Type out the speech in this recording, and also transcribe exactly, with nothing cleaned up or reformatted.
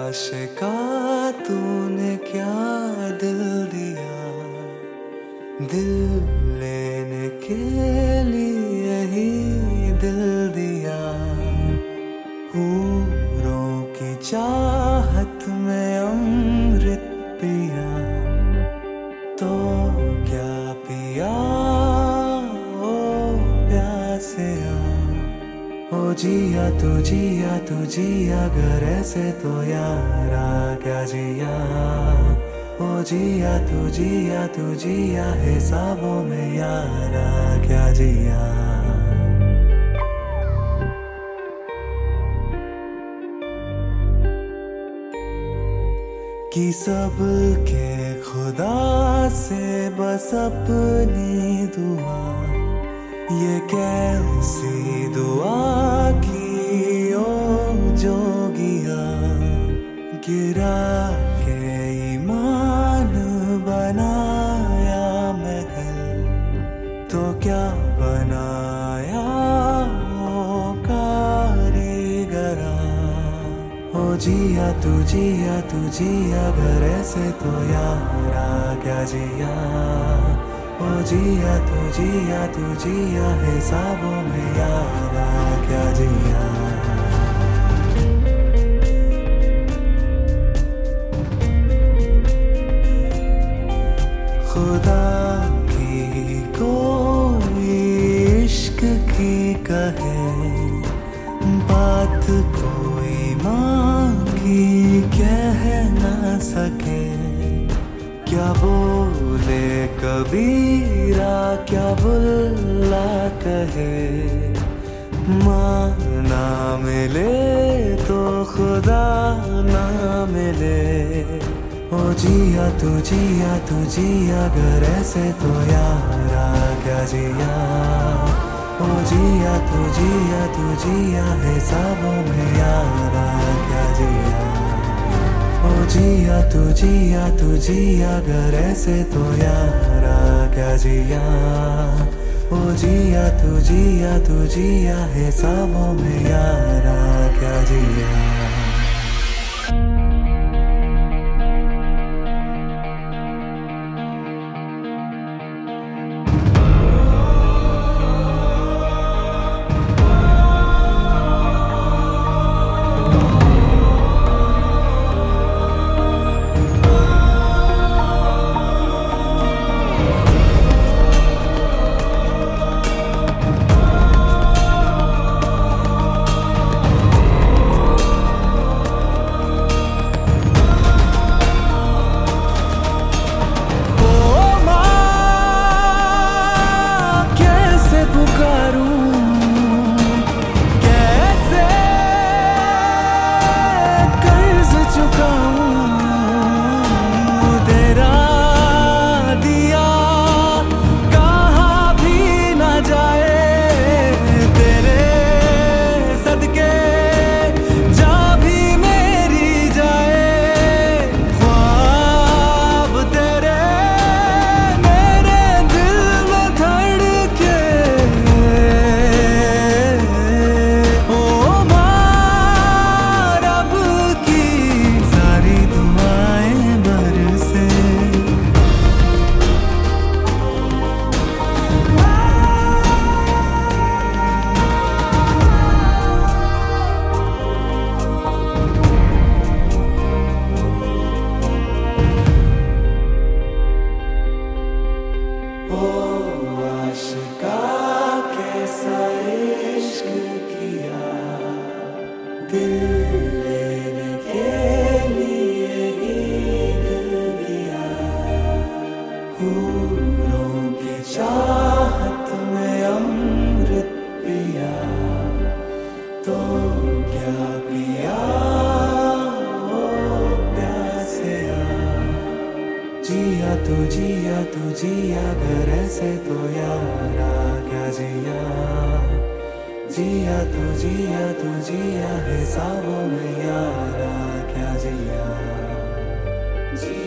आशिका तूने क्या दिल दिया, दिल लेने के लिए ही दिल दिया। हूरों की चाहत में अमृत पिया, तो क्या पिया ओ प्यासिया। ओ जिया तू जिया तू जिया अगर ऐसे तो यारा क्या जिया। ओ जिया तू जिया तू जिया हिसाबों में यारा क्या जिया। कि सब के खुदा से बस अपनी दुआ, ये कैसी दुआ की ओ जोगिया। गिरा के ईमान बनाया मैं दिल, तो क्या बनाया ओ कारीगरा। ओ जिया तू जिया तू जिया अगर ऐसे तो यारा क्या जिया। ओ जिया तू जिया तू जिया हिसाबों में यारा क्या जिया। खुदा की कोई इश्क की कहे बात, कोई माँ की कह ना सके। क्या बोले कबीरा क्या बुल्ला कहे, माँ ना मिले तो खुदा ना मिले। ओ जिया तू जिया तू जिया अगर ऐसे तो यारा क्या जिया। ओ जिया तू जिया तू जिया हिसाबों में यारा क्या जिया। ओ जिया तू जिया तू जिया अगर ऐसे तो यारा क्या जिया। ओ जिया तू जिया तू जिया हिसाबों में यारा क्या जिया। चाहत में अमृत पिया, तो क्या पिया ओ प्यासिया। जिया तू जिया तू जिया घर ऐसे तो यारा क्या जिया। जिया तू जिया तू जिया हिसाबों में यारा क्या जिया।